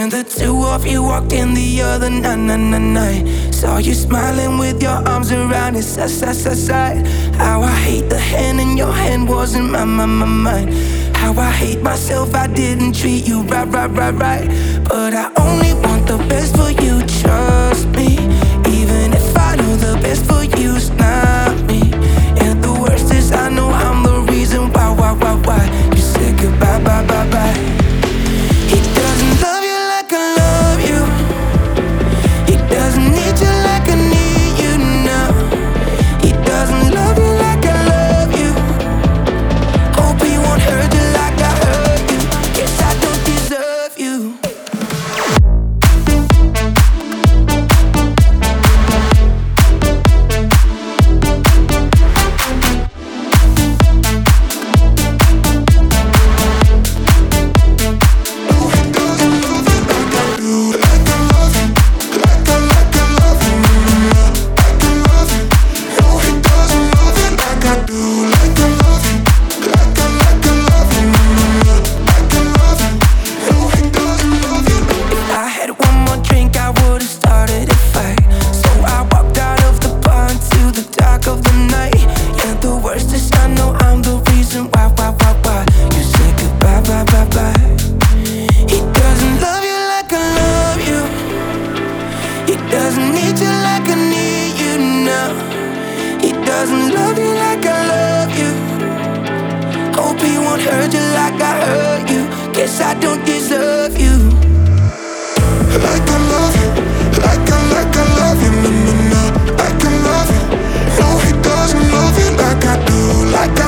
And the two of you walked in the other night. Saw you smiling with your arms around his side. How I hate the hand in your hand wasn't mine. How I hate myself, I didn't treat you right. But I only want the best for you, trust me. Even if I know the best for you's not me. And the worst is I know I'm the reason why you said goodbye, bye. He doesn't love you like I love you. He doesn't need you like I need you now. He doesn't love you like I love you. Hope he won't hurt you like I hurt you. Guess I don't deserve you. Like I